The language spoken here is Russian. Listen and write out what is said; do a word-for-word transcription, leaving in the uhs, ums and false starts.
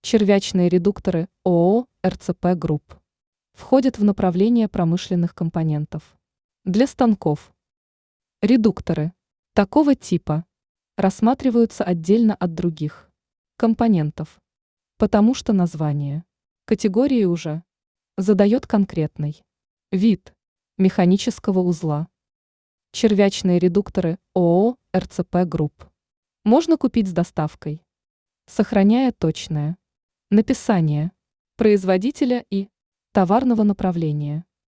Червячные редукторы ООО эр цэ пэ Групп входят в направление промышленных компонентов для станков. Редукторы такого типа рассматриваются отдельно от других компонентов, потому что название категории уже задает конкретный вид механического узла. Червячные редукторы ООО эр цэ пэ Групп можно купить с доставкой, сохраняя точное написание производителя и товарного направления.